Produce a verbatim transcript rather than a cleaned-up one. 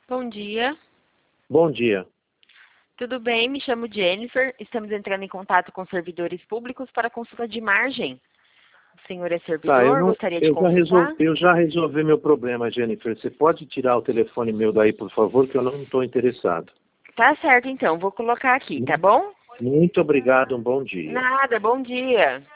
Bom dia. Bom dia. Tudo bem? Me chamo Jennifer. Estamos entrando em contato com servidores públicos para consulta de margem. O senhor é servidor? Tá, eu, não, Gostaria de eu, já consultar? resolvi, eu já resolvi meu problema, Jennifer. Você pode tirar o telefone meu daí, por favor, que eu não estou interessado. Tá certo, então. Vou colocar aqui, tá bom? Muito obrigado, um bom dia. Nada, bom dia.